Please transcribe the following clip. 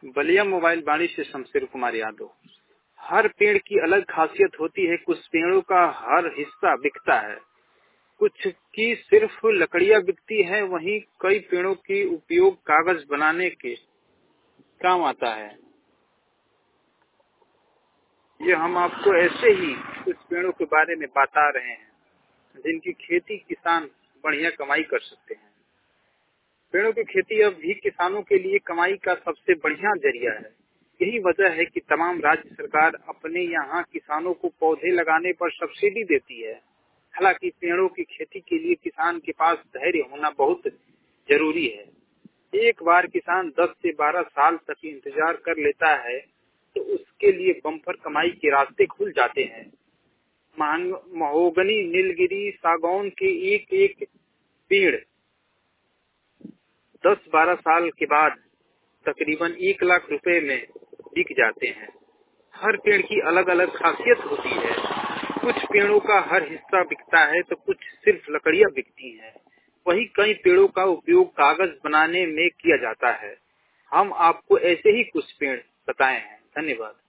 Ballia mobile बाड़ी से शमशेर कुमार यादव। हर पेड़ की अलग खासियत होती है। कुछ पेड़ों का हर हिस्सा बिकता है, कुछ की सिर्फ लकड़ियां बिकती है, वहीं कई पेड़ों की उपयोग कागज बनाने के काम आता है। ये हम आपको ऐसे ही कुछ पेड़ों के बारे में बता रहे हैं जिनकी खेती किसान बढ़िया कमाई कर सकते हैं। पेड़ों की खेती अब भी किसानों के लिए कमाई का सबसे बढ़िया जरिया है। यही वजह है कि तमाम राज्य सरकार अपने यहाँ किसानों को पौधे लगाने पर सब्सिडी देती है। हालांकि पेड़ों की खेती के लिए किसान के पास धैर्य होना बहुत जरूरी है। एक बार किसान 10 से 12 साल तक इंतजार कर लेता है तो उसके लिए बम्पर कमाई के रास्ते खुल जाते हैं। महोगनी, नीलगिरी, सागौन के एक एक पेड़ 10-12 साल के बाद तकरीबन 1 लाख रुपए में बिक जाते हैं। हर पेड़ की अलग अलग खासियत होती है। कुछ पेड़ों का हर हिस्सा बिकता है तो कुछ सिर्फ लकड़ियां बिकती हैं। वहीं कई पेड़ों का उपयोग कागज बनाने में किया जाता है। हम आपको ऐसे ही कुछ पेड़ बताए हैं। धन्यवाद।